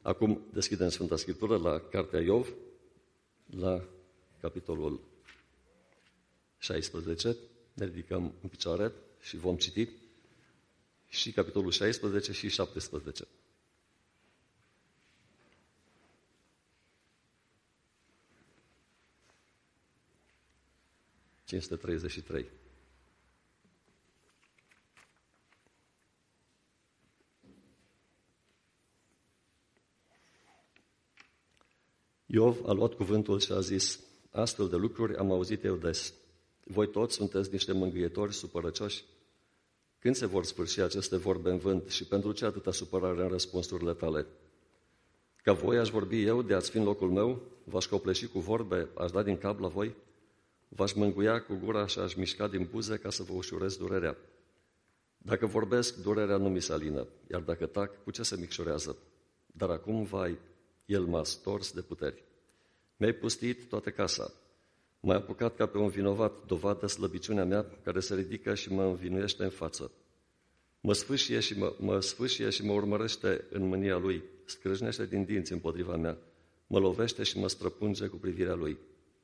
Acum deschidem Sfânta Scriptură la Cartea Iov, la capitolul 16. Ne ridicăm în picioare și vom citi și capitolul 16 și 17. ...533. Iov a luat cuvântul și a zis: astfel de lucruri am auzit eu des. Voi toți sunteți niște mângâietori supărăcioși? Când se vor sfârși aceste vorbe în vânt și pentru ce atâta supărare în răspunsurile tale? Ca voi aș vorbi eu, de ați fi în locul meu, v-aș copleși cu vorbe, aș da din cap la voi? V-aș mângâia cu gura și aș mișca din buze ca să vă ușurez durerea. Dacă vorbesc, durerea nu mi se alină, iar dacă tac, cu ce se micșorează? Dar acum, vai, el m-a stors de puteri. Mi-ai pustit toată casa. M-ai apucat ca pe un vinovat, dovadă slăbiciunea mea, care se ridică și mă învinuiește în față. Mă sfâșie și mă urmărește în mânia lui, scrâșnește din dinți împotriva mea, mă lovește și mă străpunge cu privirea lui.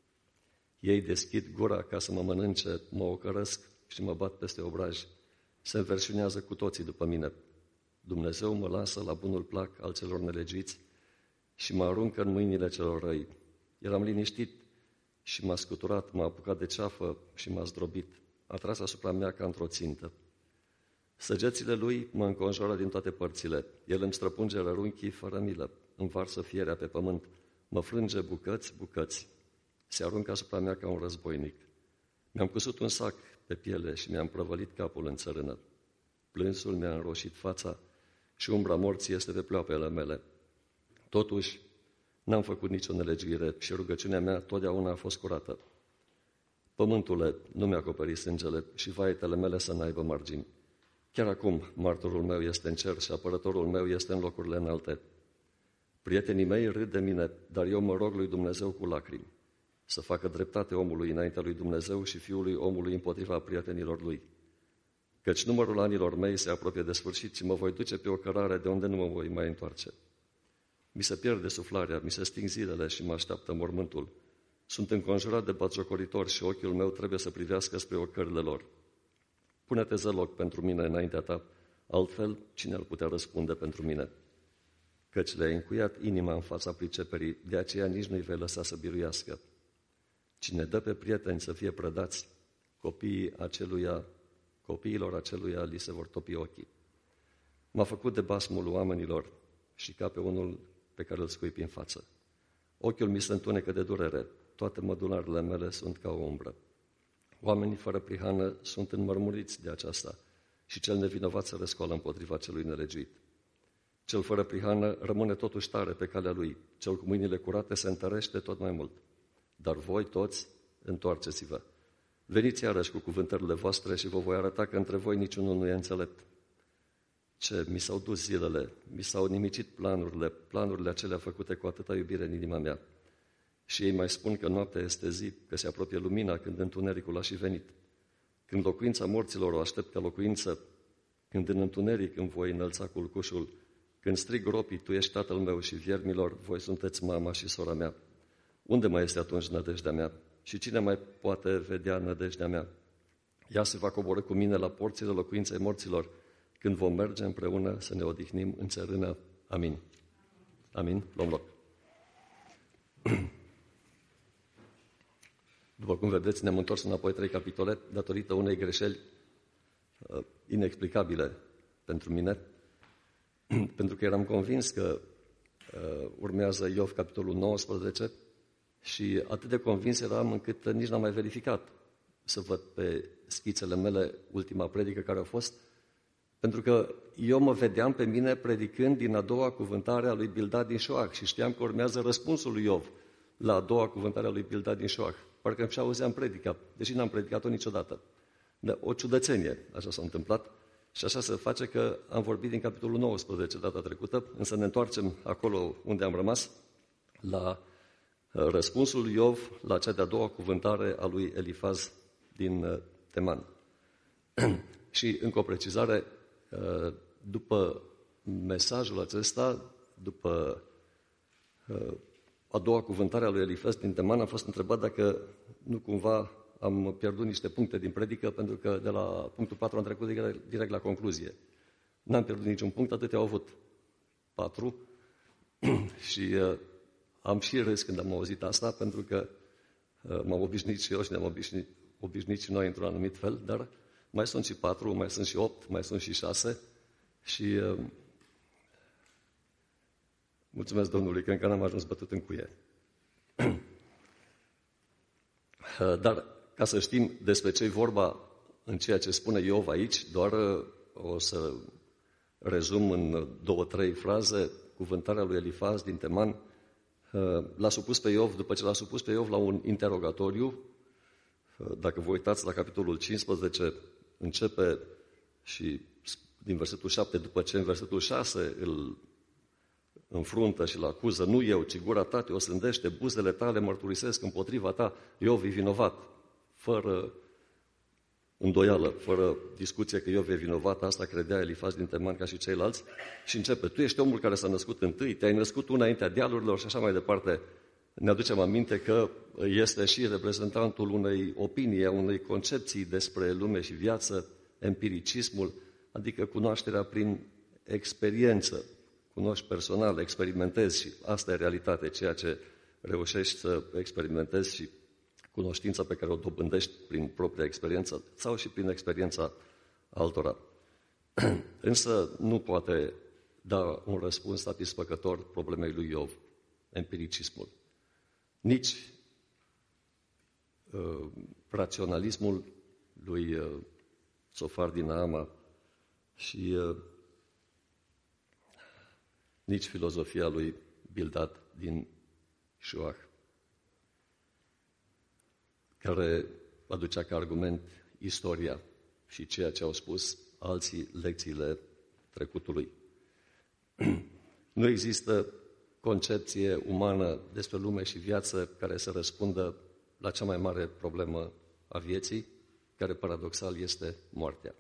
Ei deschid gura ca să mă mănânce, mă ocărăsc și mă bat peste obraj. Se înverșunează cu toții după mine. Dumnezeu mă lasă la bunul plac al celor nelegiți și mă aruncă în mâinile celor răi. Eram liniștit și m-a scuturat, m-a apucat de ceafă și m-a zdrobit. A tras asupra mea ca într-o țintă. Săgețile lui mă înconjoară din toate părțile. El îmi străpunge rărunchii fără milă, îmi varsă fierea pe pământ, mă frânge bucăți, bucăți. Se aruncă asupra mea ca un războinic. Mi-am cusut un sac pe piele și mi-am prăvălit capul în țărână. Plânsul mi-a înroșit fața și umbra morții este pe pleoapele mele. Totuși, n-am făcut nicio nelegiuire și rugăciunea mea totdeauna a fost curată. Pământule, nu mi-a acoperit sângele și vaetele mele să n-aibă margini. Chiar acum, martorul meu este în cer și apărătorul meu este în locurile înalte. Prietenii mei râd de mine, dar eu mă rog lui Dumnezeu cu lacrimi, să facă dreptate omului înaintea lui Dumnezeu și fiului omului împotriva prietenilor lui. Căci numărul anilor mei se apropie de sfârșit și mă voi duce pe o cărare de unde nu mă voi mai întoarce. Mi se pierde suflarea, mi se sting zilele și mă așteaptă mormântul. Sunt înconjurat de batjocoritori și ochiul meu trebuie să privească spre ocările lor. Pune-te zăloc pentru mine înaintea ta, altfel cine ar putea răspunde pentru mine? Căci le-ai încuiat inima în fața priceperii, de aceea nici nu-i vei lăsa să biruiască. Cine dă pe prieteni să fie prădați, copiilor aceluia li se vor topi ochii. M-a făcut de basmul oamenilor și ca pe unul pe care îl scuipi în față. Ochiul mi se întunecă de durere, toate mădunarele mele sunt ca o umbră. Oamenii fără prihană sunt înmărmuriți de aceasta și cel nevinovat se răscoală împotriva celui nelegiuit. Cel fără prihană rămâne totuși tare pe calea lui, cel cu mâinile curate se întărește tot mai mult. Dar voi toți, întoarceți-vă. Veniți iarăși cu cuvântările voastre și vă voi arăta că între voi niciunul nu e înțelept. Ce, mi s-au dus zilele, mi s-au nimicit planurile acelea făcute cu atâta iubire în inima mea. Și ei mai spun că noaptea este zi, că se apropie lumina când întunericul a și venit. Când locuința morților o aștept ca locuință, când în întuneric îmi voi înălța culcușul, când strig gropii, tu ești tatăl meu și viermilor, voi sunteți mama și sora mea. Unde mai este atunci nădejdea mea? Și cine mai poate vedea nădejdea mea? Ea se va coborî cu mine la porțile locuinței morților, când vom merge împreună să ne odihnim în țărână. Amin. Amin. Luăm loc. După cum vedeți, ne-am întors înapoi 3 capitole datorită unei greșeli inexplicabile pentru mine, pentru că eram convins că urmează Iov capitolul 19 și atât de convins eram încât nici n-am mai verificat să văd pe schițele mele ultima predică care a fost, pentru că eu mă vedeam pe mine predicând din a doua cuvântare a lui Bildad din Șoach și știam că urmează răspunsul lui Iov la a doua cuvântare a lui Bildad din Șoach. Parcă și auzeam predica, deși n-am predicat-o niciodată. Dar o ciudățenie, așa s-a întâmplat și așa se face că am vorbit din capitolul 19 data trecută, însă ne întoarcem acolo unde am rămas, la răspunsul lui Iov la cea de-a doua cuvântare a lui Elifaz din Teman. Și încă o precizare, după mesajul acesta, după a doua cuvântare a lui Elifaz din Teman, am fost întrebat dacă nu cumva am pierdut niște puncte din predică, pentru că de la punctul 4 am trecut direct la concluzie. N-am pierdut niciun punct, atât au avut 4 și am și râs când am auzit asta, pentru că m-am obișnuit și eu și ne-am obișnuit și noi într-un anumit fel, dar mai sunt și 4, mai sunt și 8, mai sunt și 6 și mulțumesc Domnului că încă n-am ajuns bătut în cuie. Dar ca să știm despre ce e vorba în ceea ce spune Iov aici, doar o să rezum în 2-3 fraze cuvântarea lui Elifaz din Teman. L-a supus pe Iov, după ce l-a supus pe Iov la un interogatoriu, dacă vă uitați la capitolul 15, începe și din versetul 7, după ce în versetul 6 îl înfruntă și îl acuză, nu eu, ci gura ta te osândește, buzele tale mărturisesc împotriva ta, Iov e vinovat, fără îndoială, fără discuție că Iov e vinovat, asta credea Elifaz din Teman ca și ceilalți, și începe, tu ești omul care s-a născut întâi, te-ai născut tu înaintea dealurilor și așa mai departe. Ne aducem aminte că este și reprezentantul unei opinii, a unei concepții despre lume și viață, empiricismul, adică cunoașterea prin experiență. Cunoști personal, experimentezi și asta e realitate, ceea ce reușești să experimentezi și cunoștința pe care o dobândești prin propria experiență sau și prin experiența altora. Însă nu poate da un răspuns satisfăcător problemei lui Iov, empiricismul. Nici raționalismul lui Țofar din Naama și nici filozofia lui Bildad din Șuah, care aducea ca argument istoria și ceea ce au spus alții, lecțiile trecutului. Nu există concepție umană despre lume și viață care să răspundă la cea mai mare problemă a vieții, care paradoxal este moartea.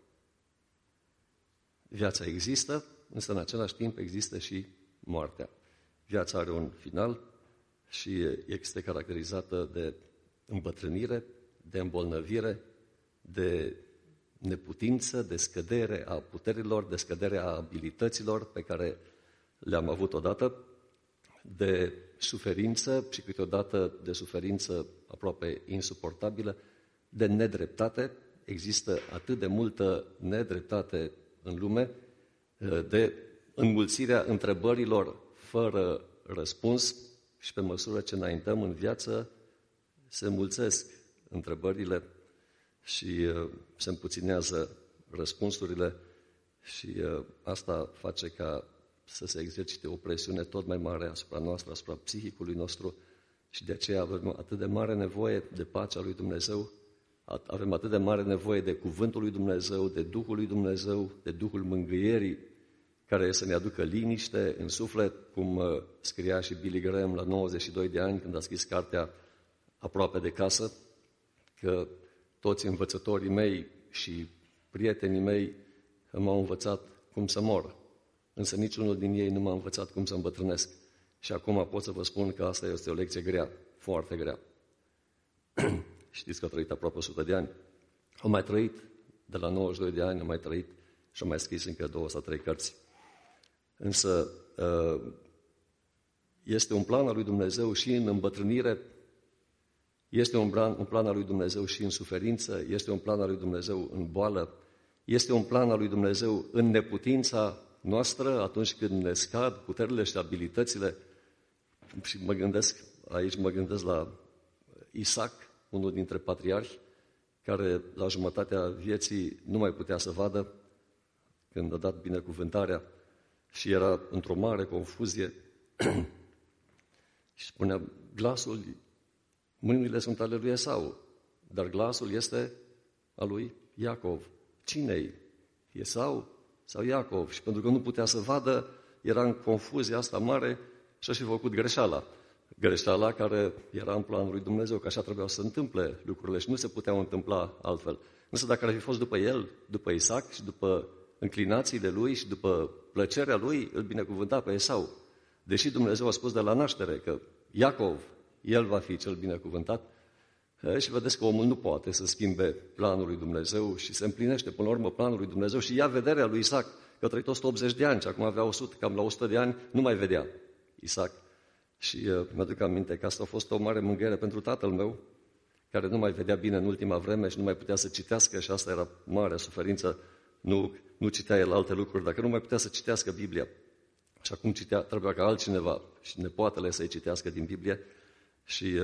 Viața există, însă în același timp există și moartea. Viața are un final și este caracterizată de îmbătrânire, de îmbolnăvire, de neputință, de scădere a puterilor, de scădere a abilităților pe care le-am avut odată, de suferință și câteodată de suferință aproape insuportabilă, de nedreptate. Există atât de multă nedreptate în lume, de înmulțirea întrebărilor fără răspuns și pe măsură ce înaintăm în viață, se înmulțesc întrebările și se împuținează răspunsurile și asta face ca să se exercite o presiune tot mai mare asupra noastră, asupra psihicului nostru și de aceea avem atât de mare nevoie de pacea lui Dumnezeu, avem atât de mare nevoie de cuvântul lui Dumnezeu, de Duhul lui Dumnezeu, de Duhul mângâierii, care să ne aducă liniște în suflet, cum scria și Billy Graham la 92 de ani, când a scris cartea Aproape de casă, că toți învățătorii mei și prietenii mei m-au învățat cum să mor, însă niciunul din ei nu m-a învățat cum să îmbătrânesc. Și acum pot să vă spun că asta este o lecție grea, foarte grea. Știți că a trăit aproape 100 de ani. Am mai trăit, de la 92 de ani am mai trăit și am mai scris încă 2 sau 3 cărți. Însă este un plan al lui Dumnezeu și în îmbătrânire, este un plan al lui Dumnezeu și în suferință, este un plan al lui Dumnezeu în boală, este un plan al lui Dumnezeu în neputința noastră atunci când ne scad puterile și abilitățile. Și mă gândesc la Isaac, unul dintre patriarhi, care la jumătatea vieții nu mai putea să vadă când a dat binecuvântarea și era într-o mare confuzie și spunea, glasul, mâinile sunt ale lui Esau, dar glasul este al lui Iacov. Cine-i? Esau sau Iacov? Și pentru că nu putea să vadă, era în confuzia asta mare și a și făcut greșeala. Greșeala care era în planul lui Dumnezeu, că așa trebuiau să se întâmple lucrurile și nu se puteau întâmpla altfel. Însă dacă ar fi fost după el, după Isaac și după înclinațiile lui și după plăcerea lui, îl binecuvânta pe Esau. Deși Dumnezeu a spus de la naștere că Iacov, el va fi cel binecuvântat, și vedeți că omul nu poate să schimbe planul lui Dumnezeu și se împlinește până la urmă planul lui Dumnezeu și ia vederea lui Isaac, că a trăit 180 de ani și acum avea 100, cam la 100 de ani, nu mai vedea Isaac. Și mi-aduc aminte că asta a fost o mare mângâiere pentru tatăl meu, care nu mai vedea bine în ultima vreme și nu mai putea să citească și asta era marea suferință, nu citea el alte lucruri, dacă nu mai putea să citească Biblia. Și acum trebuia ca altcineva și nepoatele să-i citească din Biblie și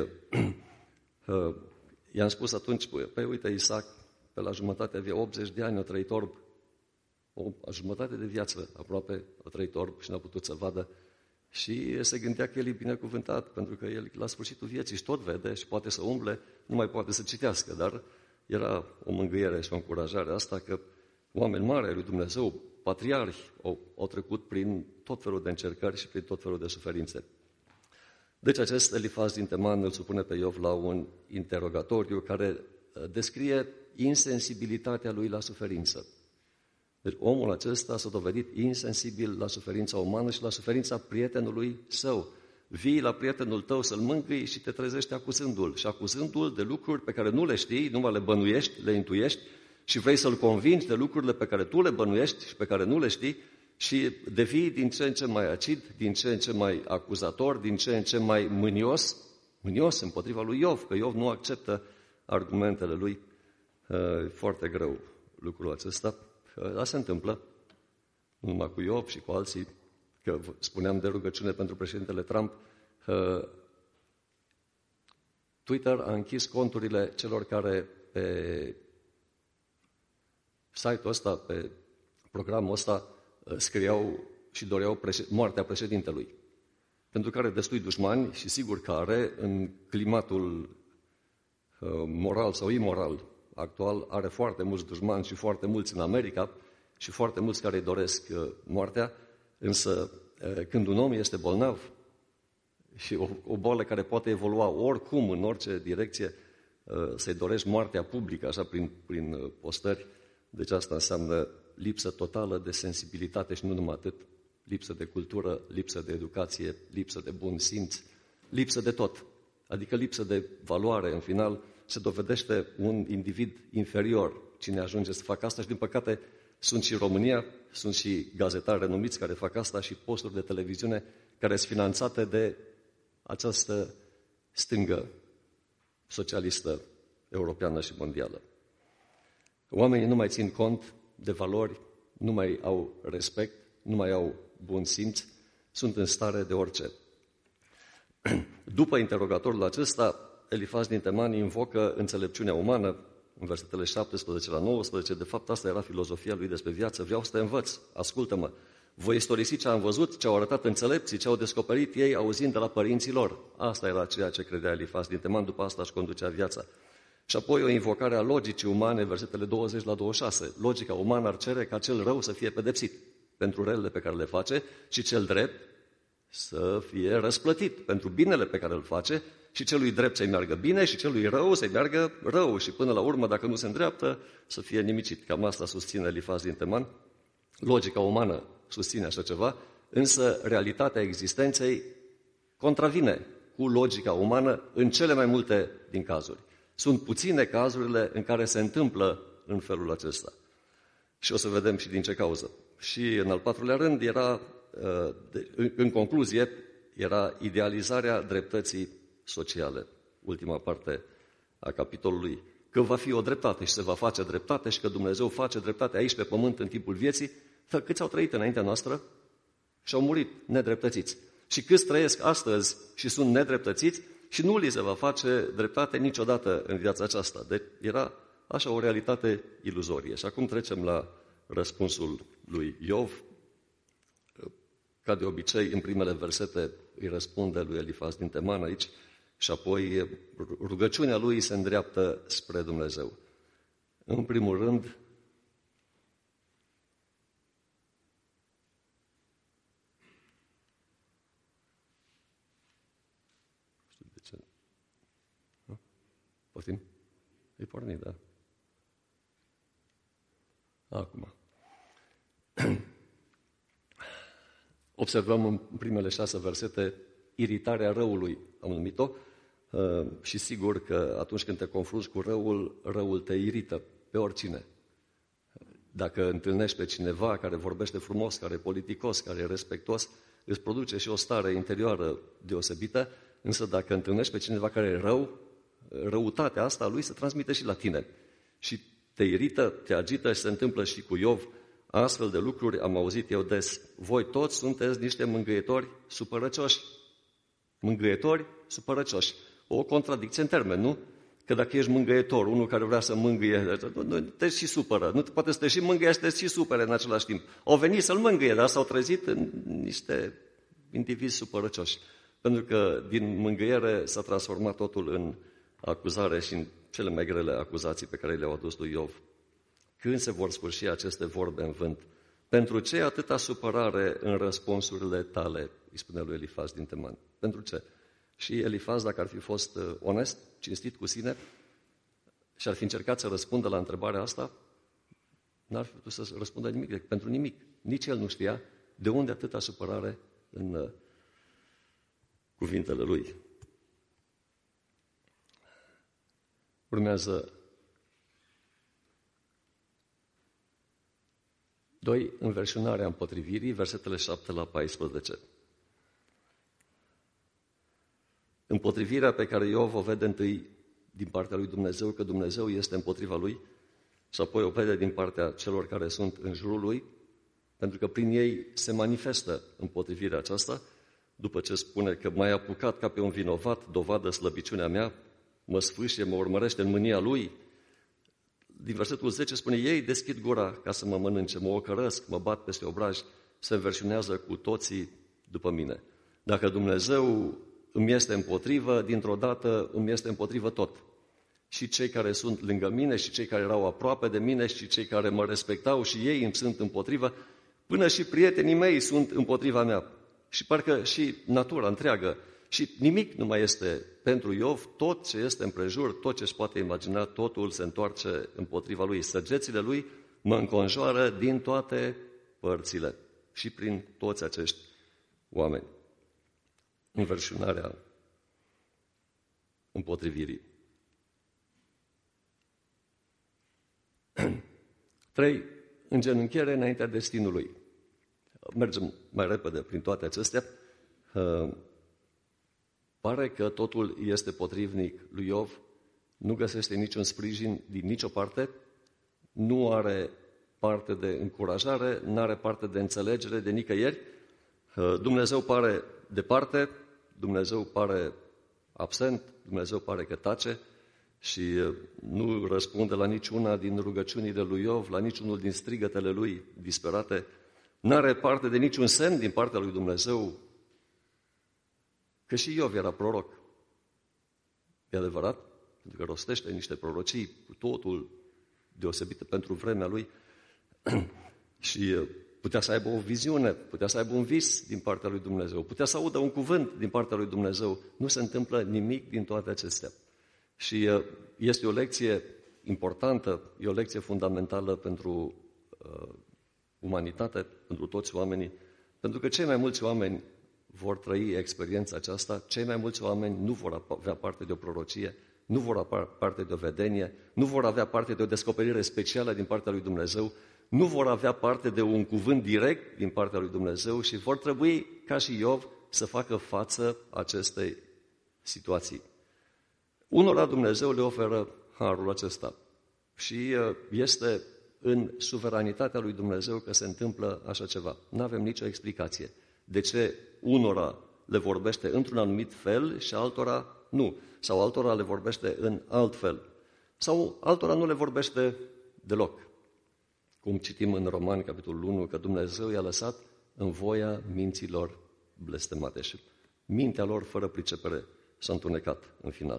i-am spus atunci, păi uite, Isaac, pe la jumătate avea 80 de ani, a trăit orb, o jumătate de viață aproape, a trăit orb și n-a putut să vadă. Și se gândea că el e binecuvântat, pentru că el la sfârșitul vieții și tot vede și poate să umble, nu mai poate să citească, dar era o mângâiere și o încurajare asta că oameni mari ai lui Dumnezeu, patriarhi, au trecut prin tot felul de încercări și prin tot felul de suferințe. Deci acest Elifaz din Teman îl supune pe Iov la un interogatoriu care descrie insensibilitatea lui la suferință. Deci omul acesta s-a dovedit insensibil la suferința umană și la suferința prietenului său. Vii la prietenul tău să-l mângâi și te trezești acuzându-l. Și acuzându-l de lucruri pe care nu le știi, numai le bănuiești, le intuiești și vrei să-l convingi de lucrurile pe care tu le bănuiești și pe care nu le știi și devii din ce în ce mai acid, din ce în ce mai acuzator, din ce în ce mai mânios împotriva lui Iov, că Iov nu acceptă argumentele lui. E foarte greu lucrul acesta. Asta se întâmplă, nu numai cu Iov și cu alții, că spuneam de rugăciune pentru președintele Trump, Twitter a închis conturile celor care pe site-ul ăsta, pe programul ăsta, scriau și doreau moartea președintelui. Pentru că are destui dușmani și sigur că are, în climatul moral sau imoral actual, are foarte mulți dușmani și foarte mulți în America și foarte mulți care îi doresc moartea, însă când un om este bolnav și o boală care poate evolua oricum, în orice direcție, să-i dorești moartea publică, așa prin postări, deci asta înseamnă lipsă totală de sensibilitate și nu numai atât, lipsă de cultură, lipsă de educație, lipsă de bun simț, lipsă de tot, adică lipsă de valoare. În final, se dovedește un individ inferior cine ajunge să facă asta și, din păcate, sunt și România, sunt și gazetari renumiți care fac asta și posturi de televiziune care sunt finanțate de această stângă socialistă europeană și mondială. Oamenii nu mai țin cont de valori, nu mai au respect, nu mai au bun simț, sunt în stare de orice. După interogatorul acesta, Elifaz din Teman invocă înțelepciunea umană, în versetele 17 la 19, de fapt asta era filozofia lui despre viață, vreau să te învăț, ascultă-mă, voi istorisi ce am văzut, ce au arătat înțelepții, ce au descoperit ei auzind de la părinții lor. Asta era ceea ce credea Elifaz din Teman, după asta își conducea viața. Și apoi o invocare a logicii umane, versetele 20 la 26. Logica umană ar cere ca cel rău să fie pedepsit pentru relele pe care le face și cel drept să fie răsplătit pentru binele pe care îl face și celui drept să-i meargă bine și celui rău să-i meargă rău și până la urmă, dacă nu se îndreaptă, să fie nimicit. Cam asta susține Elifaz din Teman. Logica umană susține așa ceva, însă realitatea existenței contravine cu logica umană în cele mai multe din cazuri. Sunt puține cazurile în care se întâmplă în felul acesta. Și o să vedem și din ce cauză. Și în al patrulea rând era, în concluzie, era idealizarea dreptății sociale. Ultima parte a capitolului. Că va fi o dreptate și se va face dreptate și că Dumnezeu face dreptate aici pe pământ în timpul vieții, dar câți au trăit înaintea noastră și au murit nedreptățiți. Și câți trăiesc astăzi și sunt nedreptățiți și nu li se va face dreptate niciodată în viața aceasta. Deci era așa o realitate iluzorie. Și acum trecem la răspunsul lui Iov. Ca de obicei, în primele versete îi răspunde lui Elifaz din Teman aici și apoi rugăciunea lui se îndreaptă spre Dumnezeu. În primul rând, poftim? E pornit, da. Acum. observăm în primele 6 versete iritarea răului, am numit-o, și sigur că atunci când te confrunți cu răul te irită pe oricine. Dacă întâlnești pe cineva care vorbește frumos, care e politicos, care e respectuos, îți produce și o stare interioară deosebită, însă dacă întâlnești pe cineva care e rău, răutatea asta lui se transmite și la tine. Și te irită, te agită și se întâmplă și cu Iov. Astfel de lucruri am auzit eu des. Voi toți sunteți niște mângâietori supărăcioși. Mângâietori supărăcioși. O contradicție în termen, nu? Că dacă ești mângâietor, unul care vrea să mângâie, te și supără. Nu poate să te și mângâie și te și supere în același timp. Au venit să-l mângâie, dar s-au trezit în niște indivizi supărăcioși. Pentru că din mângâiere s-a transformat totul în acuzare și în cele mai grele acuzații pe care le-au adus lui Iov. Când se vor sfârși aceste vorbe în vânt? Pentru ce atâta supărare în răspunsurile tale? Îi spune lui Elifaz din Teman. Pentru ce? Și Elifaz, dacă ar fi fost onest, cinstit cu sine și ar fi încercat să răspundă la întrebarea asta, n-ar fi putut să răspundă nimic, pentru nimic. Nici el nu știa de unde atâta supărare în cuvintele lui. Urmează 2. Înverșunarea împotrivirii, versetele 7 la 14. Împotrivirea pe care Iov o vede întâi din partea lui Dumnezeu, că Dumnezeu este împotriva lui, și apoi o vede din partea celor care sunt în jurul lui, pentru că prin ei se manifestă împotrivirea aceasta, după ce spune că m-ai apucat ca pe un vinovat, dovadă slăbiciunea mea, mă sfâșie, mă urmărește în mânia lui. Din versetul 10 spune, ei deschid gura ca să mă mănânce, mă ocărăsc, mă bat peste obraj, se înverșunează cu toții după mine. Dacă Dumnezeu îmi este împotrivă, dintr-o dată îmi este împotrivă tot. Și cei care sunt lângă mine, și cei care erau aproape de mine, și cei care mă respectau, și ei îmi sunt împotrivă, până și prietenii mei sunt împotriva mea. Și parcă și natura întreagă. Și nimic nu mai este pentru Iov, tot ce este împrejur, tot ce își poate imagina, totul se întoarce împotriva lui. Săgețile lui mă înconjoară din toate părțile și prin toți acești oameni. Înverșunarea împotrivirii. 3. Îngenunchiere înaintea destinului. Mergem mai repede prin toate acestea. Pare că totul este potrivnic lui Iov, nu găsește niciun sprijin din nicio parte, nu are parte de încurajare, nu are parte de înțelegere de nicăieri. Dumnezeu pare departe, Dumnezeu pare absent, Dumnezeu pare că tace și nu răspunde la niciuna din rugăciunile lui Iov, la niciunul din strigătele lui disperate. N-are parte de niciun semn din partea lui Dumnezeu, că și Iov era proroc. E adevărat? Pentru că rostește niște prorocii cu totul deosebite pentru vremea lui și putea să aibă o viziune, putea să aibă un vis din partea lui Dumnezeu, putea să audă un cuvânt din partea lui Dumnezeu. Nu se întâmplă nimic din toate acestea. Și este o lecție importantă, e o lecție fundamentală pentru umanitate, pentru toți oamenii, pentru că cei mai mulți oameni vor trăi experiența aceasta, cei mai mulți oameni nu vor avea parte de o prorocie, nu vor avea parte de o vedenie, nu vor avea parte de o descoperire specială din partea lui Dumnezeu, nu vor avea parte de un cuvânt direct din partea lui Dumnezeu și vor trebui, ca și Iov, să facă față acestei situații. Unora Dumnezeu le oferă harul acesta și este în suveranitatea lui Dumnezeu că se întâmplă așa ceva. Nu avem nicio explicație. De ce unora le vorbește într-un anumit fel și altora nu? Sau altora le vorbește în alt fel? Sau altora nu le vorbește deloc? Cum citim în Romani, capitolul 1, că Dumnezeu i-a lăsat în voia minților blestemate și mintea lor fără pricepere s-a întunecat în final.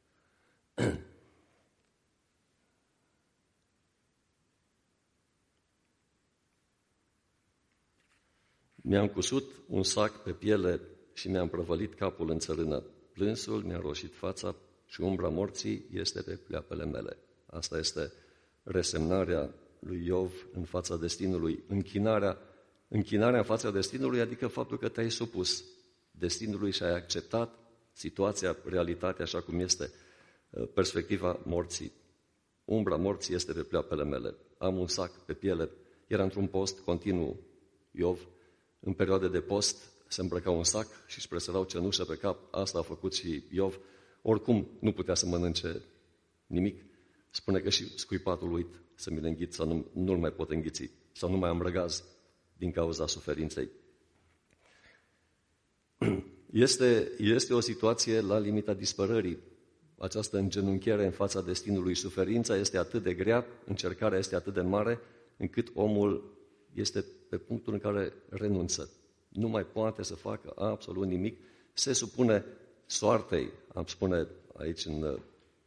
Mi-am cusut un sac pe piele și mi-am prăvălit capul în țărână. Plânsul mi-a roșit fața și umbra morții este pe pleoapele mele. Asta este resemnarea lui Iov în fața destinului, închinarea închinarea în fața destinului, adică faptul că te-ai supus destinului și ai acceptat situația, realitatea așa cum este, perspectiva morții. Umbra morții este pe pleoapele mele. Am un sac pe piele. Era într-un post continuu, Iov. În perioade de post se îmbrăca un sac și își presărau cenușă pe cap. Asta a făcut și Iov. Oricum nu putea să mănânce nimic. Spune că și scuipatul uit să mi-l înghit sau nu-l mai pot înghiți sau nu mai am răgaz din cauza suferinței. Este o situație la limita dispărării. Această îngenunchiere în fața destinului, suferința este atât de grea, încercarea este atât de mare, încât omul este pe punctul în care renunță. Nu mai poate să facă absolut nimic, se supune soartei, am spune aici în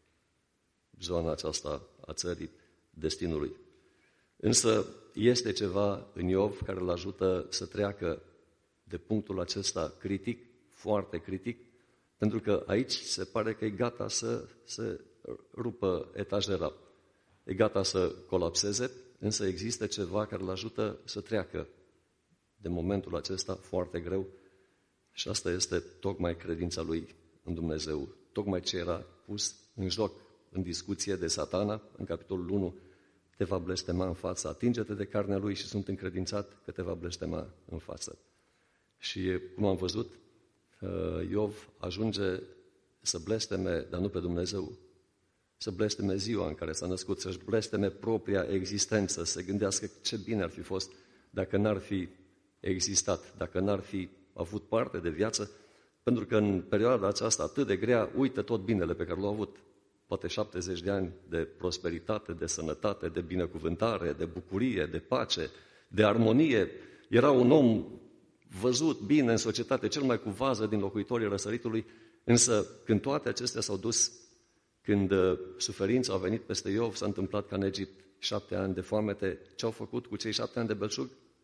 zona aceasta a țării, destinului. Însă este ceva în Iov care îl ajută să treacă de punctul acesta critic, foarte critic, pentru că aici se pare că e gata să se rupă etajera, e gata să colapseze, însă există ceva care îl ajută să treacă de momentul acesta foarte greu și asta este tocmai credința lui în Dumnezeu, tocmai ce era pus în joc, în discuție de Satana, în capitolul 1, te va blestema în față, atinge-te de carnea lui și sunt încredințat că te va blestema în față. Și cum am văzut, Iov ajunge să blesteme, dar nu pe Dumnezeu, să blesteme ziua în care s-a născut, să-și blesteme propria existență, să gândească ce bine ar fi fost dacă n-ar fi existat, dacă n-ar fi avut parte de viață, pentru că în perioada aceasta atât de grea, uită tot binele pe care l-a avut. Poate 70 de ani de prosperitate, de sănătate, de binecuvântare, de bucurie, de pace, de armonie. Era un om văzut bine în societate, cel mai cu vază din locuitorii răsăritului, însă când toate acestea s-au dus, când suferința a venit peste Iov, s-a întâmplat ca în Egipt 7 ani de foamete. Ce au făcut cu cei 7 ani de belșug?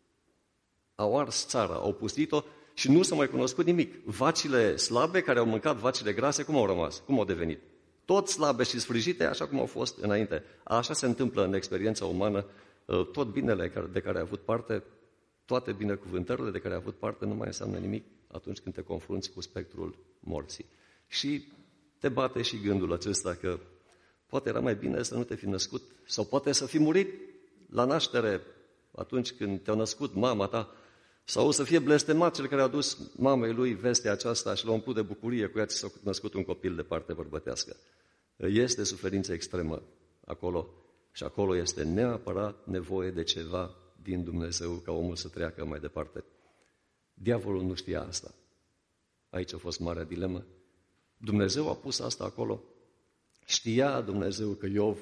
Au ars țara, au pustit-o și nu s-a mai cunoscut nimic. Vacile slabe care au mâncat vacile grase, cum au rămas? Cum au devenit? Tot slabe și sfârșite, așa cum au fost înainte. Așa se întâmplă în experiența umană. Tot binele de care ai avut parte, toate binecuvântările de care ai avut parte nu mai înseamnă nimic atunci când te confrunți cu spectrul morții. Și te bate și gândul acesta că poate era mai bine să nu te fi născut sau poate să fi murit la naștere atunci când te-a născut mama ta sau să fie blestemat cel care a dus mamei lui vestea aceasta și l-a umplut de bucurie cu ea ce s-a născut un copil de parte bărbătească. Este suferință extremă acolo și acolo este neapărat nevoie de ceva din Dumnezeu ca omul să treacă mai departe. Diavolul nu știa asta. Aici a fost marea dilemă. Dumnezeu a pus asta acolo. Știa Dumnezeu că Iov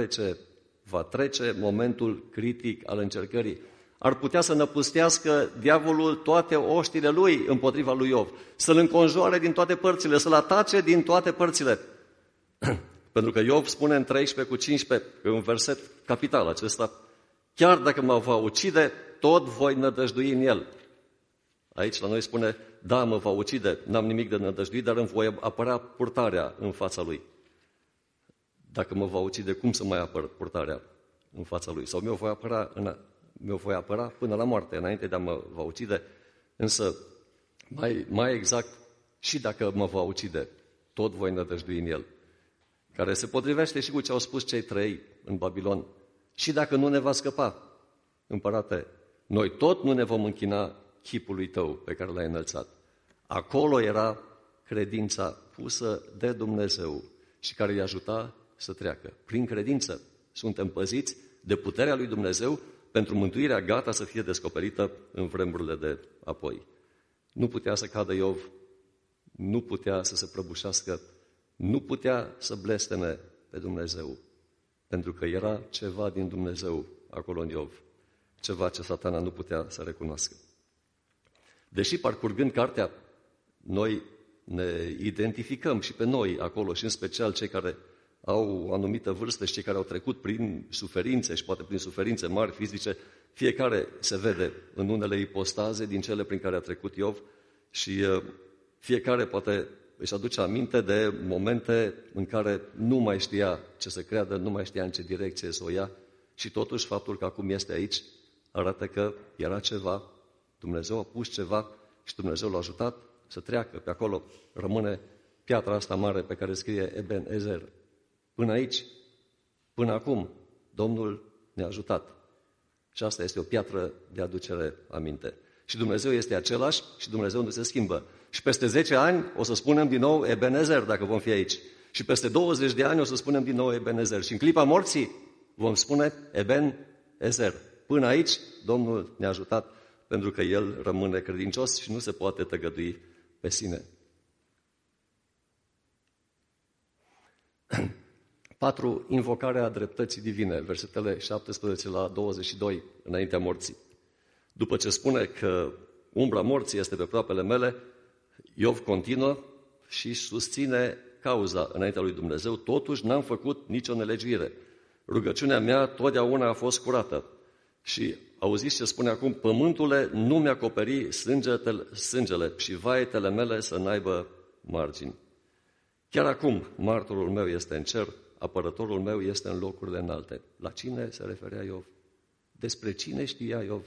va trece momentul critic al încercării. Ar putea să năpustească diavolul toate oștile lui împotriva lui Iov, să-l înconjoare din toate părțile, să-l atace din toate părțile. Pentru că Iov spune în 13:15, un verset capital acesta, chiar dacă mă va ucide, tot voi nădăjdui în el. Aici la noi spune, da, mă va ucide, n-am nimic de nădăjduit, dar îmi voi apăra purtarea în fața lui. Dacă mă va ucide, cum să mai apăr purtarea în fața lui? Sau mi-o voi apăra până la moarte, înainte de a mă va ucide. Însă, mai exact, și dacă mă va ucide, tot voi nădăjdui în el. Care se potrivește și cu ce au spus cei 3 în Babilon. Și dacă nu ne va scăpa, împărate, noi tot nu ne vom închina chipului tău pe care l-ai înălțat. Acolo era credința pusă de Dumnezeu și care îi ajuta să treacă. Prin credință suntem păziți de puterea lui Dumnezeu pentru mântuirea gata să fie descoperită în vremurile de apoi. Nu putea să cadă Iov, nu putea să se prăbușească, nu putea să blesteme pe Dumnezeu, pentru că era ceva din Dumnezeu acolo în Iov, ceva ce Satana nu putea să recunoască. Deși parcurgând cartea, noi ne identificăm și pe noi acolo, și în special cei care au o anumită vârstă și cei care au trecut prin suferințe și poate prin suferințe mari fizice, fiecare se vede în unele ipostaze din cele prin care a trecut Iov și fiecare poate își aduce aminte de momente în care nu mai știa ce să creadă, nu mai știa în ce direcție să o ia și totuși faptul că acum este aici arată că era ceva Dumnezeu a pus ceva și Dumnezeu l-a ajutat să treacă pe acolo. Rămâne piatra asta mare pe care scrie Eben Ezer. Până aici, până acum, Domnul ne-a ajutat. Și asta este o piatră de aducere aminte. Și Dumnezeu este același și Dumnezeu nu se schimbă. Și peste 10 ani o să spunem din nou Ebenezer dacă vom fi aici. Și peste 20 de ani o să spunem din nou Ebenezer. Și în clipa morții vom spune Ebenezer. Până aici Domnul ne-a ajutat pentru că El rămâne credincios și nu se poate tăgădui pe sine. 4. Invocarea dreptății divine, versetele 17 la 22, înaintea morții. După ce spune că umbra morții este pe ploapele mele, Iov continuă și susține cauza înaintea lui Dumnezeu. Totuși n-am făcut nicio nelegiuire. Rugăciunea mea totdeauna a fost curată. Și auziți ce spune acum? Pământule nu mi-a acoperi sângele și vaetele mele să n-aibă margini. Chiar acum martorul meu este în cer, apărătorul meu este în locurile înalte. La cine se referea Iov? Despre cine știa Iov?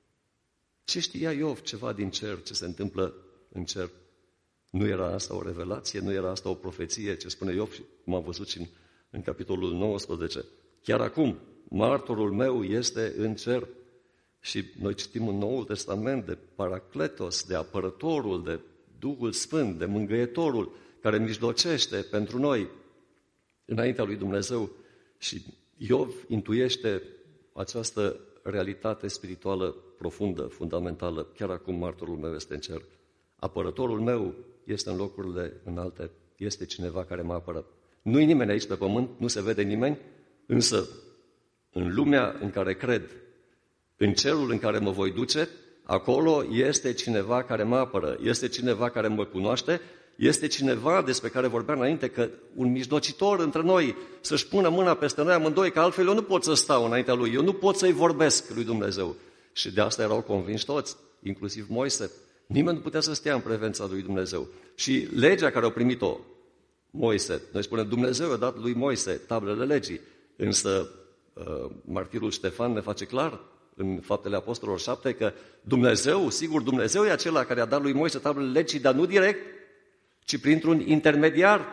Ce știa Iov ceva din cer, ce se întâmplă în cer? Nu era asta o revelație, nu era asta o profeție, ce spune Iov, cum am văzut și în capitolul 19. Chiar acum, martorul meu este în cer. Și noi citim în Noul Testament de Paracletos, de apărătorul, de Duhul Sfânt, de mângâietorul, care mijlocește pentru noi înaintea lui Dumnezeu. Și Iov intuiește această realitate spirituală profundă, fundamentală. Chiar acum martorul meu este în cer. Apărătorul meu este în locurile înalte. Este cineva care mă apără. Nu-i nimeni aici pe pământ, nu se vede nimeni, însă în lumea în care cred, în cerul în care mă voi duce, acolo este cineva care mă apără, este cineva care mă cunoaște, este cineva despre care vorbeam înainte, că un mijlocitor între noi să-și pună mâna peste noi amândoi, că altfel eu nu pot să stau înaintea lui, eu nu pot să-i vorbesc lui Dumnezeu. Și de asta erau convinși toți, inclusiv Moise. Nimeni nu putea să stea în prezența lui Dumnezeu. Și legea care a primit-o Moise, noi spunem Dumnezeu a dat lui Moise tablele legii, însă martirul Ștefan ne face clar în Faptele Apostolilor 7 că Dumnezeu, sigur, Dumnezeu e acela care a dat lui Moise tablele legii, dar nu direct, ci printr-un intermediar.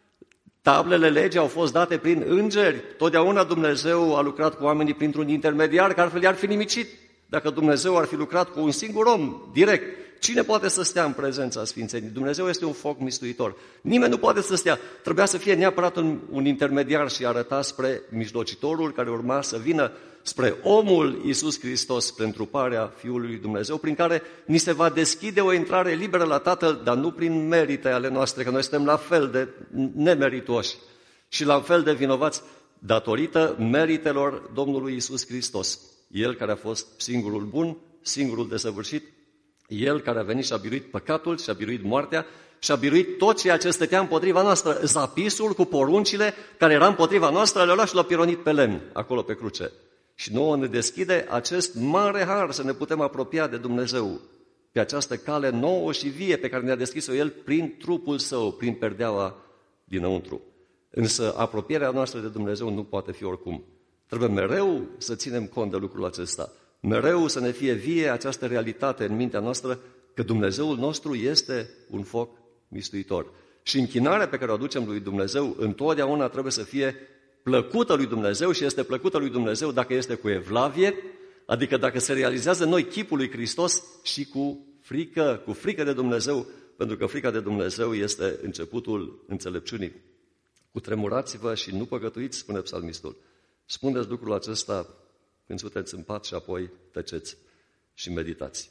Tablele legii au fost date prin îngeri. Totdeauna Dumnezeu a lucrat cu oamenii printr-un intermediar, că altfel i-ar fi nimicit. Dacă Dumnezeu ar fi lucrat cu un singur om, direct, cine poate să stea în prezența Sfințenii? Dumnezeu este un foc mistuitor. Nimeni nu poate să stea. Trebuia să fie neapărat un intermediar și arăta spre mijlocitorul care urma să vină, spre omul Iisus Hristos, spre întruparea Fiului lui Dumnezeu, prin care ni se va deschide o intrare liberă la Tatăl, dar nu prin merite ale noastre, că noi suntem la fel de nemeritoși și la fel de vinovați datorită meritelor Domnului Iisus Hristos. El care a fost singurul bun, singurul desăvârșit, El care a venit și a biruit păcatul și a biruit moartea și a biruit tot ceea ce stătea împotriva noastră. Zapisul cu poruncile care era împotriva noastră le-a luat și l-a pironit pe lemn, acolo pe cruce. Și nouă ne deschide acest mare har să ne putem apropia de Dumnezeu pe această cale nouă și vie pe care ne-a deschis-o El prin trupul Său, prin perdeaua dinăuntru. Însă apropierea noastră de Dumnezeu nu poate fi oricum. Trebuie mereu să ținem cont de lucrul acesta. Mereu să ne fie vie această realitate în mintea noastră că Dumnezeul nostru este un foc mistuitor. Și închinarea pe care o aducem lui Dumnezeu întotdeauna trebuie să fie plăcută lui Dumnezeu și este plăcută lui Dumnezeu dacă este cu evlavie, adică dacă se realizează în noi chipul lui Hristos și cu frică de Dumnezeu, pentru că frica de Dumnezeu este începutul înțelepciunii. Cutremurați-vă și nu păcătuiți, spune psalmistul. Spuneți lucrul acesta când sunteți în pat și apoi tăceți și meditați.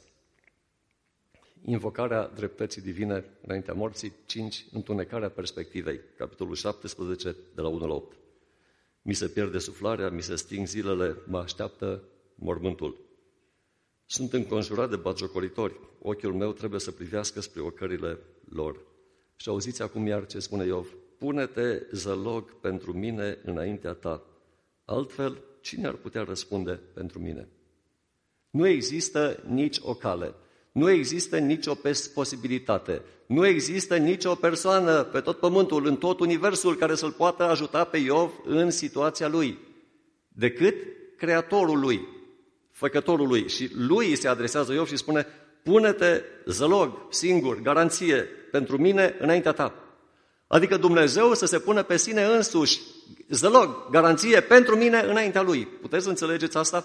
Invocarea dreptății divine înaintea morții. 5. Întunecarea perspectivei. Capitolul 17, de la 1 la 8. Mi se pierde suflarea, mi se sting zilele, mă așteaptă mormântul. Sunt înconjurat de batjocoritori, ochiul meu trebuie să privească spre ocările lor. Și auziți acum iar ce spune Iov. Pune-te zălog pentru mine înaintea ta. Altfel, cine ar putea răspunde pentru mine? Nu există nici o cale, nu există nicio posibilitate, nu există nicio persoană pe tot pământul, în tot universul, care să-l poată ajuta pe Iov în situația lui, decât Creatorul lui. făcătorului. Și lui se adresează Iov și spune, pune-te zălog, singur, garanție pentru mine înaintea ta. Adică Dumnezeu să se pună pe sine însuși, zălog, garanție pentru mine înaintea lui. Puteți înțelegeți asta?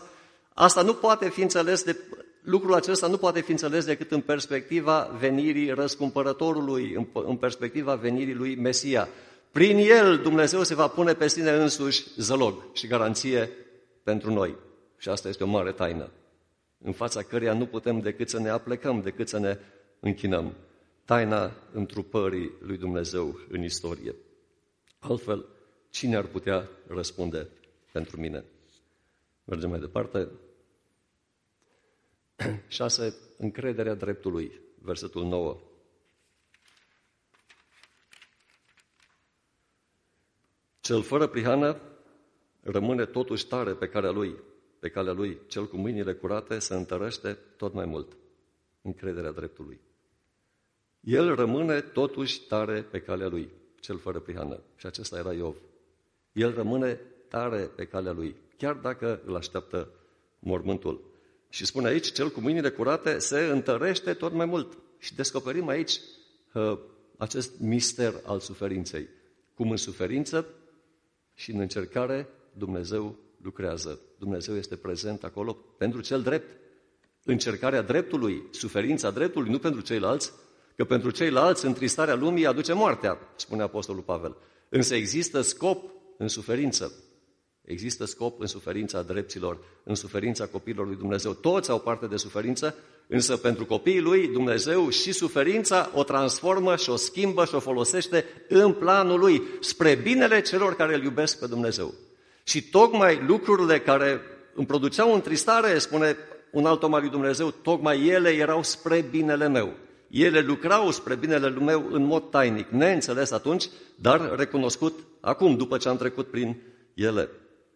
Lucrul acesta nu poate fi înțeles decât în perspectiva venirii răscumpărătorului, în perspectiva venirii lui Mesia. Prin el Dumnezeu se va pune pe sine însuși zălog și garanție pentru noi. Și asta este o mare taină, în fața căreia nu putem decât să ne aplecăm, decât să ne închinăm. Taina întrupării lui Dumnezeu în istorie. Altfel, cine ar putea răspunde pentru mine? Mergem mai departe. 6. Încrederea dreptului, versetul 9. Cel fără prihană rămâne totuși tare pe calea lui. Cel cu mâinile curate se întărește tot mai mult. Încrederea dreptului. El rămâne totuși tare pe calea lui, cel fără prihană. Și acesta era Iov. El rămâne tare pe calea lui, chiar dacă îl așteaptă mormântul. Și spune aici, cel cu mâinile curate se întărește tot mai mult. Și descoperim aici acest mister al suferinței. Cum în suferință și în încercare Dumnezeu lucrează. Dumnezeu este prezent acolo pentru cel drept. Încercarea dreptului, suferința dreptului, nu pentru ceilalți, că pentru ceilalți întristarea lumii aduce moartea, spune Apostolul Pavel. Însă există scop în suferință. Există scop în suferința drepților, în suferința copiilor lui Dumnezeu. Toți au parte de suferință, însă pentru copiii lui Dumnezeu și suferința o transformă și o schimbă și o folosește în planul lui, spre binele celor care îl iubesc pe Dumnezeu. Și tocmai lucrurile care îmi produceau întristare, spune un alt om al lui Dumnezeu, tocmai ele erau spre binele meu. Ele lucrau spre binele meu în mod tainic, neînțeles atunci, dar recunoscut acum, după ce am trecut prin ele.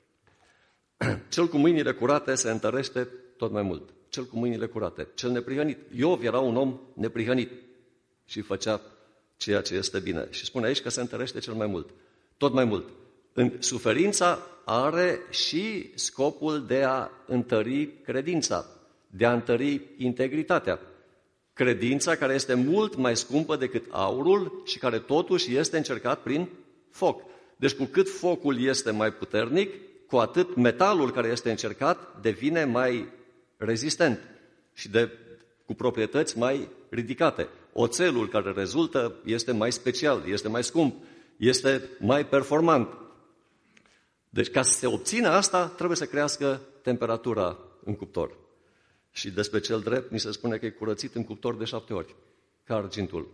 Cel cu mâinile curate se întărește tot mai mult. Cel cu mâinile curate, cel neprihănit. Iov era un om neprihănit și făcea ceea ce este bine. Și spune aici că se întărește cel mai mult, tot mai mult. În suferința are și scopul de a întări credința, de a întări integritatea. Credința care este mult mai scumpă decât aurul și care totuși este încercat prin foc. Deci cu cât focul este mai puternic, cu atât metalul care este încercat devine mai rezistent și cu proprietăți mai ridicate. Oțelul care rezultă este mai special, este mai scump, este mai performant. Deci ca să se obțină asta, trebuie să crească temperatura în cuptor. Și despre cel drept ni se spune că e curățit în cuptor de 7 ori, ca argintul.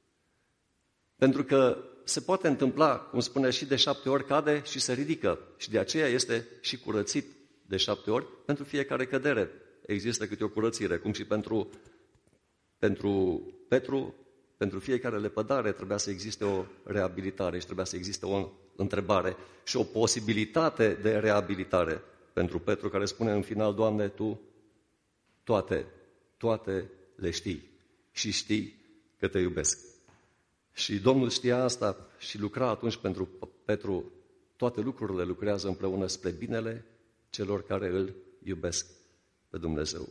Pentru că se poate întâmpla, cum spune, și de 7 ori cade și se ridică. Și de aceea este și curățit de 7 ori. Pentru fiecare cădere există câte o curățire, cum și pentru Petru, pentru fiecare lepădare trebuia să existe o reabilitare și trebuia să existe o întrebare și o posibilitate de reabilitare pentru Petru, care spune în final, Doamne, Tu toate le știi și știi că Te iubesc. Și Domnul știa asta și lucra atunci pentru Petru. Toate lucrurile lucrează împreună spre binele celor care îl iubesc pe Dumnezeu.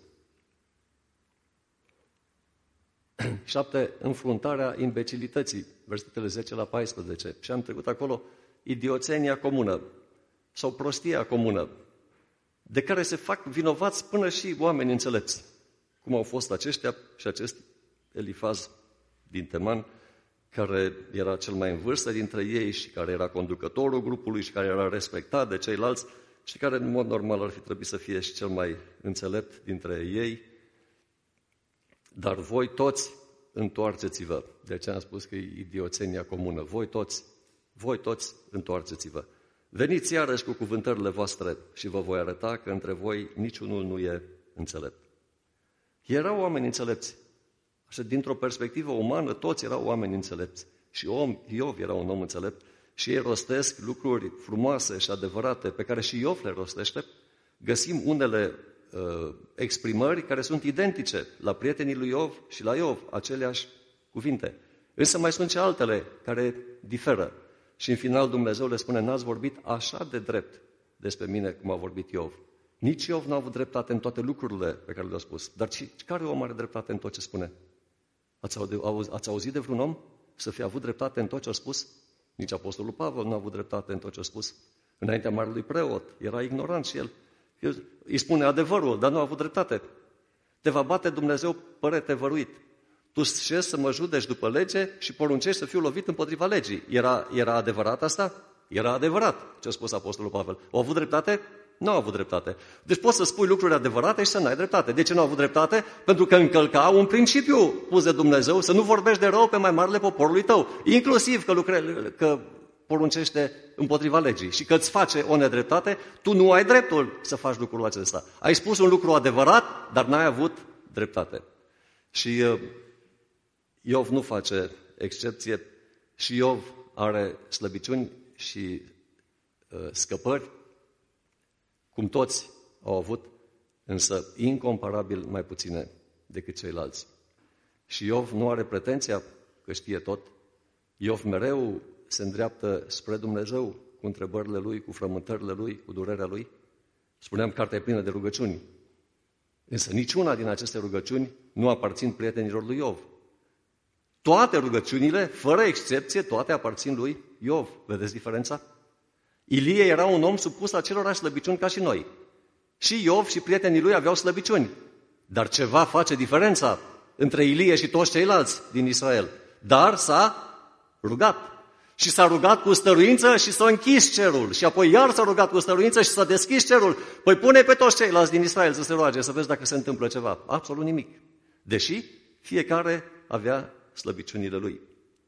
7. Înfruntarea imbecilității, versetele 10 la 14. Și am trecut acolo idioțenia comună sau prostia comună, de care se fac vinovați până și oameni înțelepți, cum au fost aceștia și acest Elifaz din Teman, care era cel mai în vârstă dintre ei și care era conducătorul grupului și care era respectat de ceilalți și care în mod normal ar fi trebuit să fie și cel mai înțelept dintre ei. Dar voi toți întoarceți-vă. De aceea am spus că e idioțenia comună. Voi toți întoarceți-vă. Veniți iarăși cu cuvântările voastre și vă voi arăta că între voi niciunul nu e înțelept. Erau oameni înțelepți. Așa, dintr-o perspectivă umană, toți erau oameni înțelepți. Și Iov era un om înțelept și ei rostesc lucruri frumoase și adevărate pe care și Iov le rostește. Găsim unele exprimări care sunt identice la prietenii lui Iov și la Iov, aceleași cuvinte. Însă mai sunt și altele care diferă. Și în final Dumnezeu le spune, n-ați vorbit așa de drept despre mine cum a vorbit Iov. Nici Iov n-a avut dreptate în toate lucrurile pe care le-a spus. Dar care om are dreptate în tot ce spune? Ați auzit de vreun om să fie avut dreptate în tot ce a spus? Nici Apostolul Pavel n-a avut dreptate în tot ce a spus. Înaintea marelui preot, era ignorant și el. Îi spune adevărul, dar nu a avut dreptate. Te va bate Dumnezeu părete văruit. Tu șezi să mă judeci după lege și poruncești să fiu lovit împotriva legii. Era adevărat asta? Era adevărat ce a spus Apostolul Pavel. Au avut dreptate? Nu au avut dreptate. Deci poți să spui lucruri adevărate și să n-ai dreptate. De ce nu au avut dreptate? Pentru că încălca un principiu pus de Dumnezeu, să nu vorbești de rău pe mai marele poporului tău. Inclusiv că poruncește împotriva legii și că îți face o nedreptate, tu nu ai dreptul să faci lucrul acesta. Ai spus un lucru adevărat, dar n-ai avut dreptate. Și Iov nu face excepție și Iov are slăbiciuni și scăpări, cum toți au avut, însă incomparabil mai puține decât ceilalți. Și Iov nu are pretenția că știe tot. Iov mereu se îndreaptă spre Dumnezeu cu întrebările lui, cu frământările lui, cu durerea lui. Spuneam, cartea e plină de rugăciuni. Însă niciuna din aceste rugăciuni nu aparțin prietenilor lui Iov. Toate rugăciunile, fără excepție, toate aparțin lui Iov. Vedeți diferența? Ilie era un om supus acelorași slăbiciuni ca și noi. Și Iov și prietenii lui aveau slăbiciuni. Dar ceva face diferența între Ilie și toți ceilalți din Israel. Dar s-a rugat. Și s-a rugat cu stăruință și s-a închis cerul. Și apoi iar s-a rugat cu stăruință și s-a deschis cerul. Păi pune pe toți ceilalți din Israel să se roage, să vezi dacă se întâmplă ceva. Absolut nimic. Deși fiecare avea slăbiciunile lui.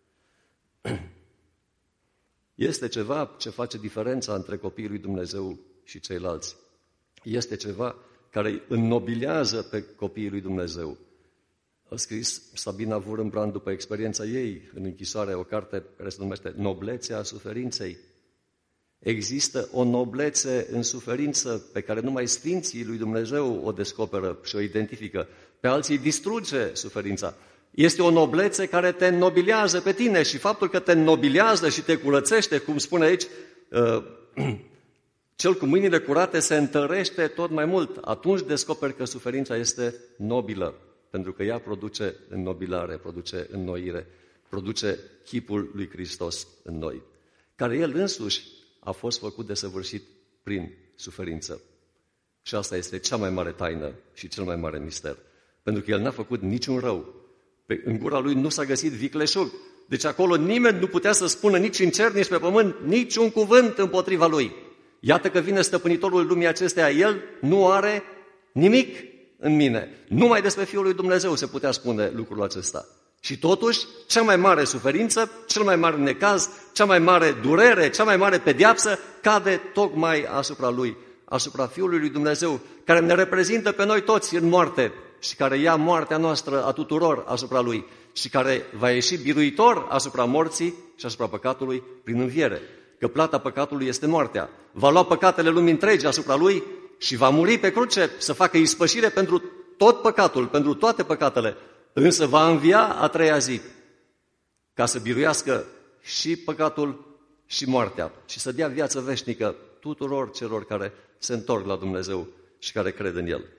Este ceva ce face diferența între copiii lui Dumnezeu și ceilalți. Este ceva care înnobilează pe copiii lui Dumnezeu. A scris Sabina Wurmbrand după experiența ei în închisoare o carte care se numește Noblețea suferinței. Există o noblețe în suferință pe care numai sfinții lui Dumnezeu o descoperă și o identifică. Pe alții distruge suferința. Este o noblețe care te înnobilează pe tine și faptul că te înnobilează și te curățește, cum spune aici, cel cu mâinile curate se întărește tot mai mult. Atunci descoperi că suferința este nobilă, pentru că ea produce înnobilare, produce înnoire, produce chipul lui Hristos în noi, care El însuși a fost făcut desăvârșit prin suferință. Și asta este cea mai mare taină și cel mai mare mister, pentru că El n-a făcut niciun rău. În gura Lui nu s-a găsit vicleșug. Deci acolo nimeni nu putea să spună nici în cer, nici pe pământ, niciun cuvânt împotriva Lui. Iată că vine stăpânitorul lumii acesteia, El nu are nimic în mine. Numai despre Fiul lui Dumnezeu se putea spune lucrul acesta. Și totuși, cea mai mare suferință, cel mai mare necaz, cea mai mare durere, cea mai mare pedeapsă cade tocmai asupra Lui, asupra Fiului lui Dumnezeu, care ne reprezintă pe noi toți în moarte și care ia moartea noastră a tuturor asupra Lui și care va ieși biruitor asupra morții și asupra păcatului prin înviere. Că plata păcatului este moartea. Va lua păcatele lumii întregi asupra Lui și va muri pe cruce să facă ispășire pentru tot păcatul, pentru toate păcatele, însă va învia a treia zi ca să biruiască și păcatul și moartea și să dea viață veșnică tuturor celor care se întorc la Dumnezeu și care cred în El.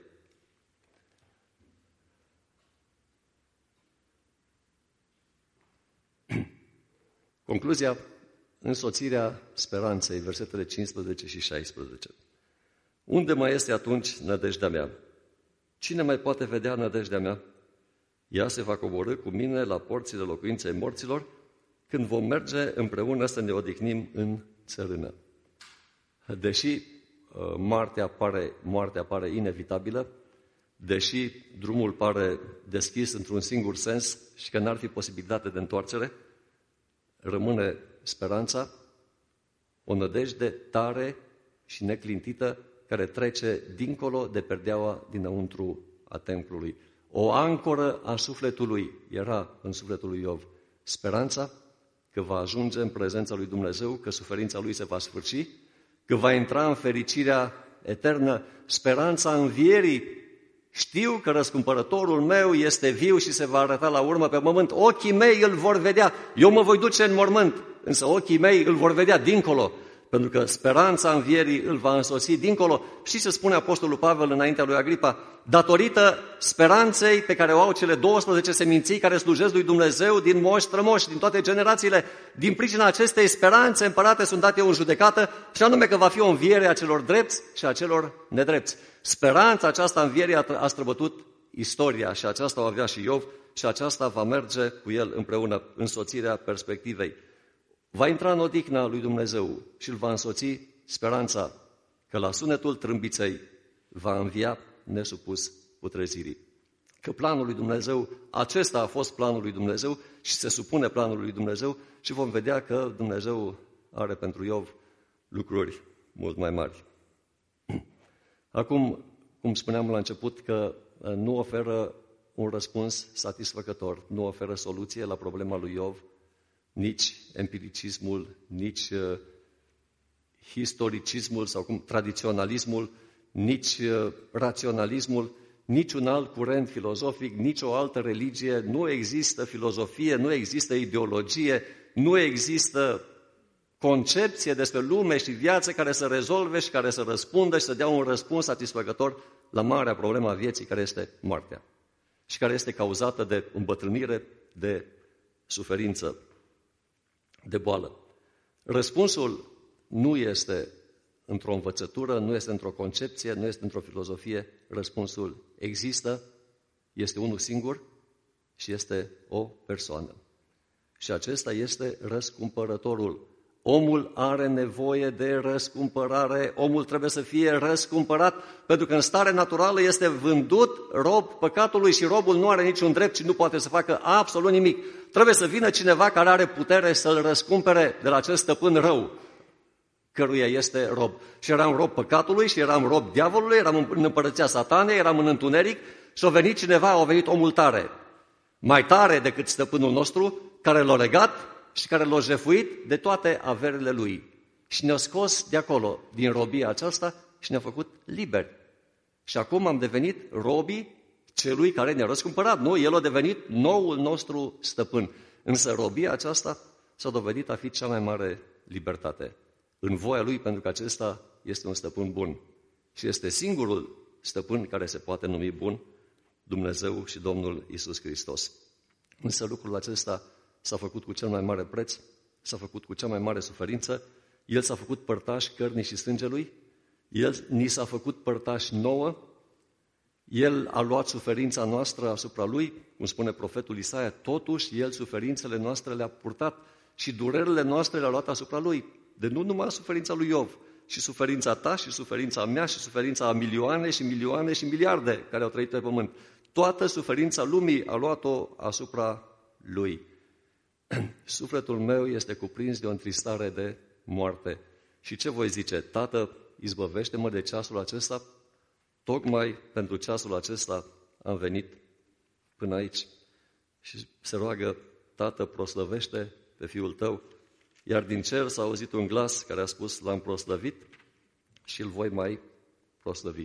Concluzia, însoțirea speranței, versetele 15 și 16. Unde mai este atunci nădejdea mea? Cine mai poate vedea nădejdea mea? Ea se va coborî cu mine la porțile locuinței morților, când vom merge împreună să ne odihnim în țărână. Deși moartea pare inevitabilă, deși drumul pare deschis într-un singur sens și că n-ar fi posibilitate de întoarcere, rămâne speranța, o nădejde tare și neclintită care trece dincolo de perdeaua dinăuntru a templului. O ancoră a sufletului era în sufletul lui Iov. Speranța că va ajunge în prezența lui Dumnezeu, că suferința lui se va sfârși, că va intra în fericirea eternă, speranța învierii. Știu că răscumpărătorul meu este viu și se va arăta la urmă pe mormânt. Ochii mei îl vor vedea. Eu mă voi duce în mormânt, însă ochii mei îl vor vedea dincolo. pentru că speranța învierii îl va însoți dincolo. Știți ce spune Apostolul Pavel înaintea lui Agripa? Datorită speranței pe care o au cele 12 seminții care slujesc lui Dumnezeu din moși strămoși, din toate generațiile, din pricina acestei speranțe, împărate, sunt date eu în judecată, și anume că va fi o înviere a celor drepți și a celor nedrepți. Speranța aceasta învierii a străbătut istoria și aceasta o avea și Iov și aceasta va merge cu el împreună, însoțirea perspectivei. Va intra în odihna lui Dumnezeu și îl va însoți speranța că la sunetul trâmbiței va învia nesupus putrezirii. Că planul lui Dumnezeu, acesta a fost planul lui Dumnezeu și se supune planului lui Dumnezeu și vom vedea că Dumnezeu are pentru Iov lucruri mult mai mari. Acum, cum spuneam la început, că nu oferă un răspuns satisfăcător, nu oferă soluție la problema lui Iov, nici empiricismul, nici historicismul sau tradiționalismul, nici raționalismul, niciun alt curent filozofic, nici o altă religie, nu există filozofie, nu există ideologie, nu există concepție despre lume și viață care să rezolve și care să răspundă și să dea un răspuns satisfăcător la marea problemă a vieții, care este moartea și care este cauzată de îmbătrânire, de suferință, de boală. Răspunsul nu este într-o învățătură, nu este într-o concepție, nu este într-o filozofie. Răspunsul există, este unul singur și este o persoană. Și acesta este răscumpărătorul. Omul are nevoie de răscumpărare, omul trebuie să fie răscumpărat, pentru că în stare naturală este vândut rob păcatului și robul nu are niciun drept și nu poate să facă absolut nimic. Trebuie să vină cineva care are putere să-l răscumpere de la acest stăpân rău, căruia este rob. Și eram rob păcatului și eram rob diavolului, eram în împărăția satanei, eram în întuneric și a venit cineva, a venit omul tare, mai tare decât stăpânul nostru, care l-a legat și care l-a jefuit de toate averile lui. Și ne-a scos de acolo, din robia aceasta, și ne-a făcut liberi. Și acum am devenit robii celui care ne-a răscumpărat. Nu, el a devenit noul nostru stăpân. Însă robia aceasta s-a dovedit a fi cea mai mare libertate în voia lui, pentru că acesta este un stăpân bun. Și este singurul stăpân care se poate numi bun, Dumnezeu și Domnul Iisus Hristos. Însă lucrul acesta s-a făcut cu cel mai mare preț, s-a făcut cu cea mai mare suferință, El s-a făcut părtaș cărnii și sângelui, El ni s-a făcut părtaș nouă, El a luat suferința noastră asupra Lui, cum spune profetul Isaia, totuși El suferințele noastre le-a purtat și durerile noastre le-a luat asupra Lui. De nu numai suferința lui Iov, și suferința ta, și suferința mea, și suferința a milioane și milioane și miliarde care au trăit pe pământ. Toată suferința lumii a luat-o asupra Lui. Sufletul meu este cuprins de o întristare de moarte. Și ce voi zice? Tată, izbăvește-mă de ceasul acesta? Tocmai pentru ceasul acesta am venit până aici. Și se roagă, Tată, proslăvește pe Fiul Tău. Iar din cer s-a auzit un glas care a spus, l-am proslăvit și îl voi mai proslăvi.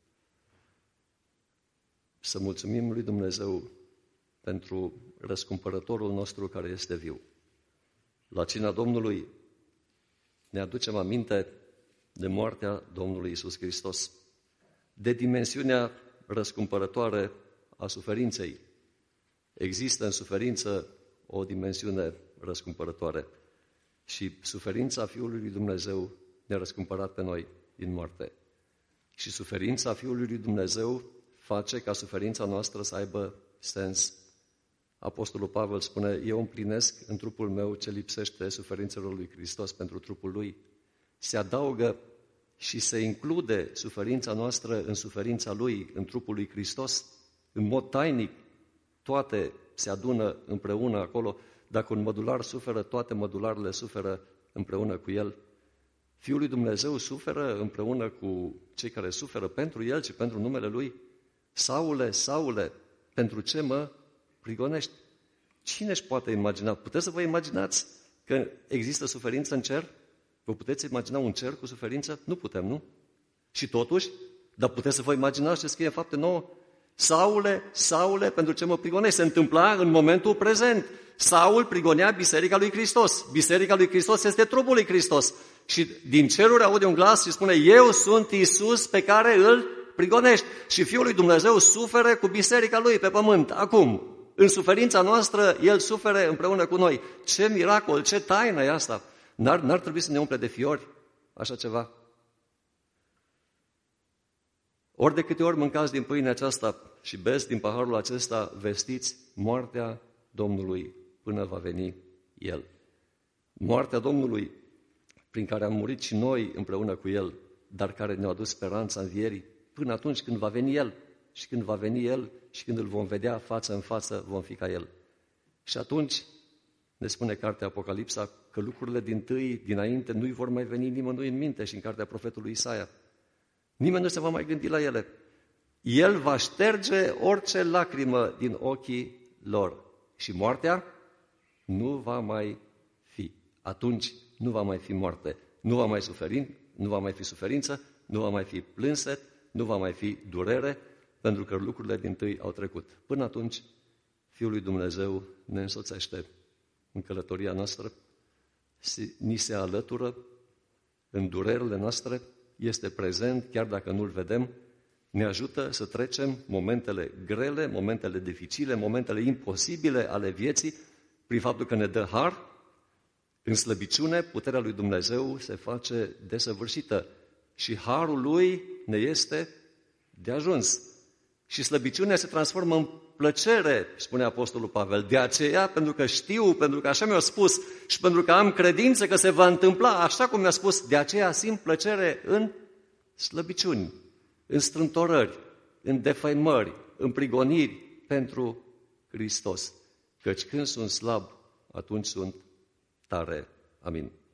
Să mulțumim lui Dumnezeu pentru răscumpărătorul nostru care este viu. La cina Domnului ne aducem aminte de moartea Domnului Iisus Hristos, de dimensiunea răscumpărătoare a suferinței. Există în suferință o dimensiune răscumpărătoare și suferința Fiului lui Dumnezeu ne-a răscumpărat pe noi din moarte. Și suferința Fiului lui Dumnezeu face ca suferința noastră să aibă sens. Apostolul Pavel spune, eu împlinesc în trupul meu ce lipsește suferințelor lui Hristos pentru trupul lui. Se adaugă și se include suferința noastră în suferința lui, în trupul lui Hristos, în mod tainic. Toate se adună împreună acolo. Dacă un mădular suferă, toate mădularele suferă împreună cu el. Fiul lui Dumnezeu suferă împreună cu cei care suferă pentru el și pentru numele lui. Saule, Saule, pentru ce mă prigonești? Cine își poate imagina? Puteți să vă imaginați că există suferință în cer? Vă puteți imagina un cer cu suferință? Nu putem, nu? Și totuși, dar puteți să vă imaginați ce scrie în Fapte 9? Saule, Saule, pentru ce mă prigonești? Se întâmpla în momentul prezent. Saul prigonea Biserica lui Hristos. Biserica lui Hristos este trupul lui Hristos. Și din ceruri aude un glas și spune, eu sunt Iisus pe care îl prigonești. Și Fiul lui Dumnezeu suferă cu biserica lui pe pământ. Acum, în suferința noastră, El suferă împreună cu noi. Ce miracol, ce taină e asta! N-ar trebui să ne umple de fiori așa ceva? Ori de câte ori mâncați din pâinea aceasta și beți din paharul acesta, vestiți moartea Domnului până va veni El. Moartea Domnului prin care am murit și noi împreună cu El, dar care ne-a adus speranța învierii până atunci când va veni El. Și când va veni El și când îl vom vedea față în față, vom fi ca El. Și atunci ne spune cartea Apocalipsa că lucrurile dinainte nu-i vor mai veni nimănui în minte, și în cartea profetului Isaia. Nimeni nu se va mai gândi la ele. El va șterge orice lacrimă din ochii lor. Și moartea nu va mai fi. Atunci nu va mai fi moarte. Nu va mai fi suferință, nu va mai fi plânset, nu va mai fi durere, pentru că lucrurile dintâi au trecut. Până atunci, Fiul lui Dumnezeu ne însoțește în călătoria noastră, ni se alătură în durerile noastre, este prezent, chiar dacă nu-L vedem, ne ajută să trecem momentele grele, momentele dificile, momentele imposibile ale vieții, prin faptul că ne dă har. În slăbiciune, puterea lui Dumnezeu se face desăvârșită și harul Lui ne este de ajuns. Și slăbiciunea se transformă în plăcere, spune Apostolul Pavel. De aceea, pentru că știu, pentru că așa mi-a spus și pentru că am credință că se va întâmpla așa cum mi-a spus, de aceea simt plăcere în slăbiciuni, în strâmtorări, în defăimări, în prigoniri pentru Hristos. Căci când sunt slab, atunci sunt tare. Amin.